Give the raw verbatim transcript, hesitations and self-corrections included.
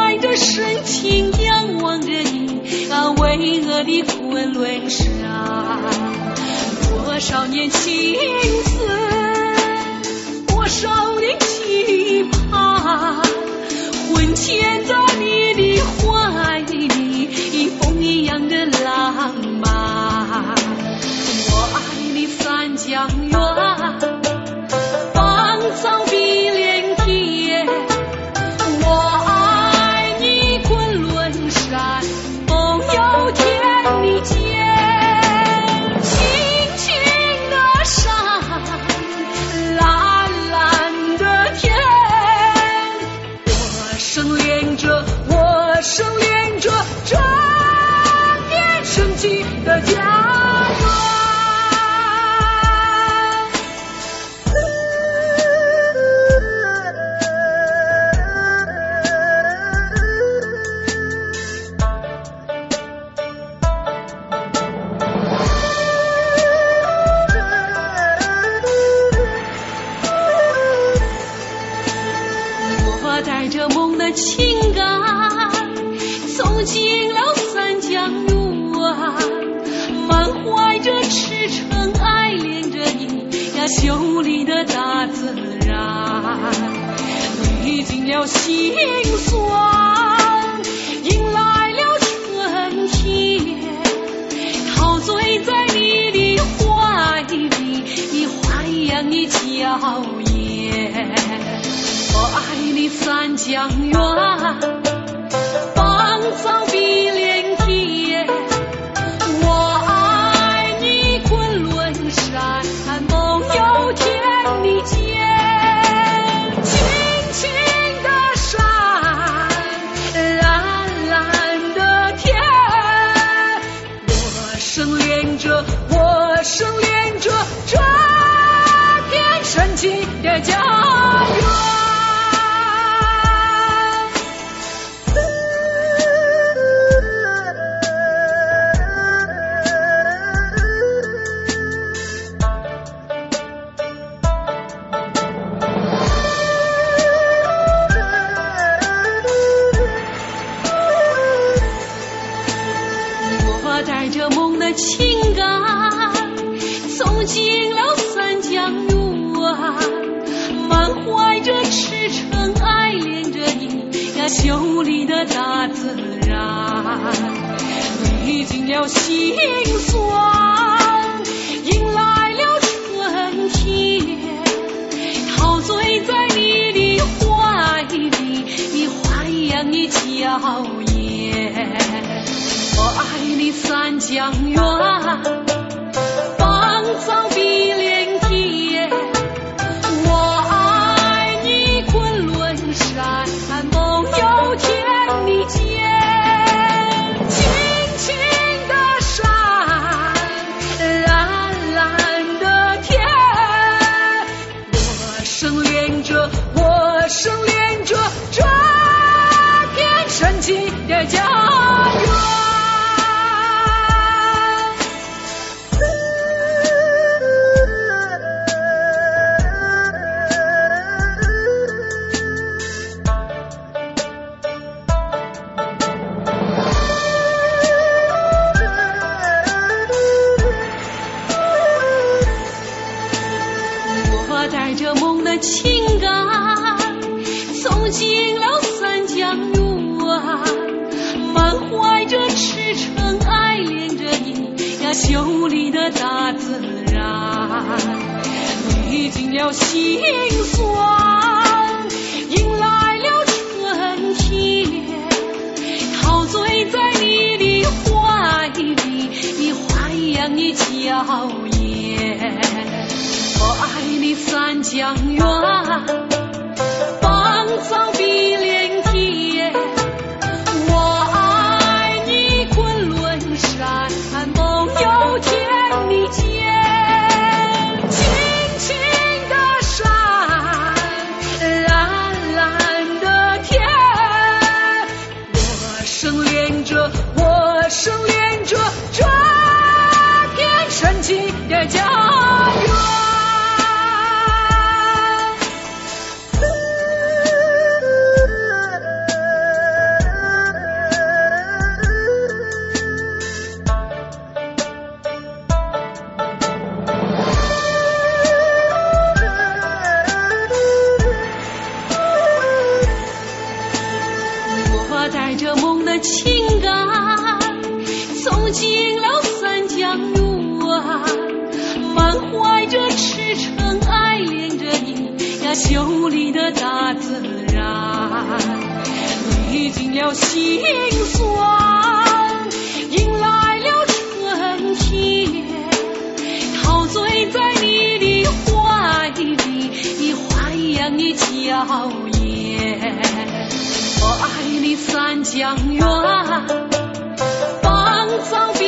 怀着深情仰望着你啊，巍峨的昆仑山，多少年情思，多少年期盼，魂牵在你的怀里，风一样的浪漫。我爱你三江源，芳草碧连天，我爱你昆仑山，梦游天地间。青青的山，蓝蓝的天，我生恋着，我生恋着这片神奇的家园。带着梦的情感，走进了三江源，满怀着赤诚，爱恋着你呀，秀丽的大自然，历尽了辛酸，迎来了春天，陶醉在你的怀里，你花一样的娇艳。我爱你三江源，芳草碧连天，我爱你昆仑山，梦游天地间。青青的山，蓝蓝的天，我生恋着，我生恋着这片神奇的家园。带着梦的情感，走进了三江源，满怀着赤诚，爱恋着你呀，秀丽的大自然，历尽了辛酸，迎来了春天，陶醉在你的怀里，你花一样的娇艳。我爱你三江源，芳草碧连天，我爱你昆仑山，梦游天地间。青青的山，蓝蓝的天，我生恋着，我生恋着这片神奇的家园。带着梦的情感，走进了三江源，满怀着赤诚，爱恋着你呀，秀丽的大自然，历尽了辛酸，迎来了春天，陶醉在你的怀里，你花一样的娇艳。我爱你三江源，芳草碧连天，我爱你昆仑山，梦游天地间。青青的山，蓝蓝的天，我生恋着，我生恋着这片神奇的家园。 我带着梦的情感走进了三江源，满怀着赤诚爱恋着你呀秀丽的大自然，历尽了辛酸，迎来了春天，陶醉在你的怀里，你花一样的娇艳。我爱你三江源，芳草。